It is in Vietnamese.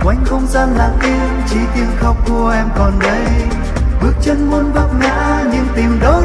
quanh không gian lặng im, chỉ tiếng khóc của em còn đây. Bước chân muốn vấp ngã nhưng tìm đâu